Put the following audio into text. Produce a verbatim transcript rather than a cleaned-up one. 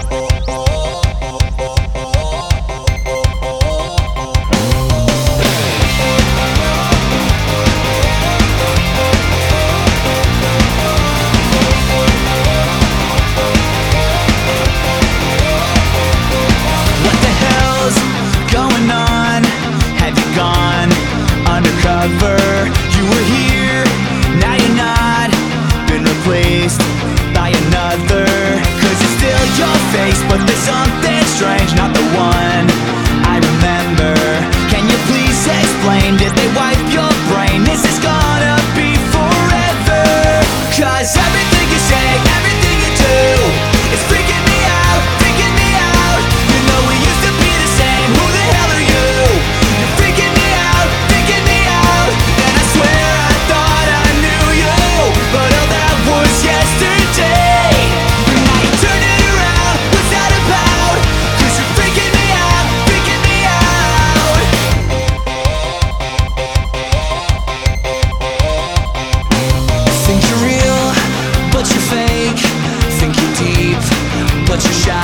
You were here, now you're not. Been replaced by another. Cause it's still your face, but there's something strange, not the one I remember. Can you please explain, did they wipe your brain? Is this gonna be forever? Cause everything you say, everything you do is freaking me out, freaking me out. You know we used to be the same, who the hell are you? You're freaking me out, freaking me out. And I swear I thought I knew you, but all that was yesterday. And now you turn it around, what's that about? Cause you're freaking me out, freaking me out. Think you're real, but you're fake. Think you're deep, but you're shallow.